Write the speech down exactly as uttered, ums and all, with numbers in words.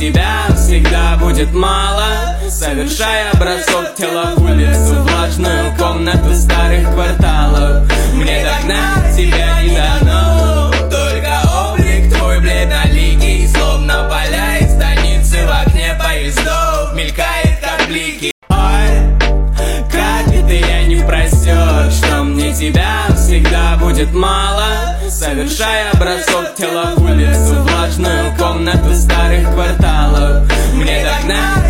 тебя всегда будет мало. Совершая бросок тела в улицу, влажную комнату старых кварталов. Мне догнать тебя не дано, только облик твой бледноликий, словно поля и станицы в окне поездов, мелькает как блики. Ой, как это я не просек, что мне тебя всегда будет мало. Совершая бросок тела в улицу, влажную комнату старых кварталов. Мне догнать